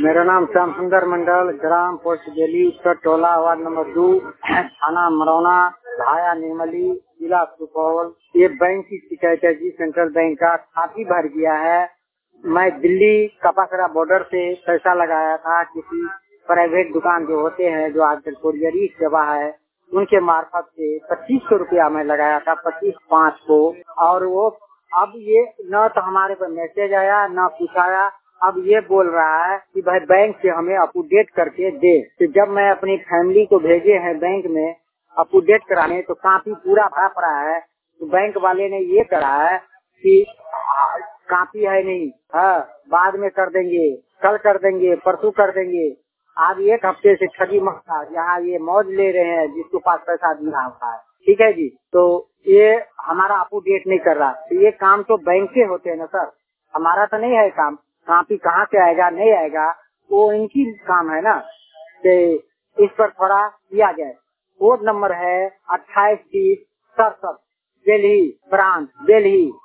मेरा नाम श्याम सुंदर मंडल, ग्राम पोस्ट दिल्ली, उत्तर टोला, वार्ड नंबर 2, थाना मरौना, भाया निर्मली, जिला सुपौल। ये बैंक की शिकायत है जी। सेंट्रल बैंक का खाती भर गया है। मैं दिल्ली कपासरा बॉर्डर से पैसा लगाया था किसी प्राइवेट दुकान जो होते हैं, जो आजकल कोरियरी सेवा है, उनके मार्फत से 2500 रुपया मैं लगाया था 25/5 को। और वो अब ये न तो हमारे पर मैसेज आया न कुछ आया। अब ये बोल रहा है कि भाई बैंक से हमें अपडेट करके दे। तो जब मैं अपनी फैमिली को भेजे हैं बैंक में अपडेट कराने, तो काफी पूरा भरा पड़ा है। तो बैंक वाले ने ये करा है कि काफी है नहीं, हाँ बाद में कर देंगे, कल कर देंगे, परसों कर देंगे। आज 1 हफ्ते से ठगी मस्ता यहाँ ये मौज ले रहे हैं जिसको पास पैसा दिया होता है। ठीक है जी। तो ये हमारा अपडेट नहीं कर रहा। तो ये काम तो बैंक के होते हैं ना सर, हमारा तो नहीं है काम। कापी कहाँ से आएगा नहीं आएगा वो इनकी काम है ना। तो इस पर थोड़ा किया जाए। कोड नंबर है 2830 67, दिल्ली ब्रांच, दिल्ली।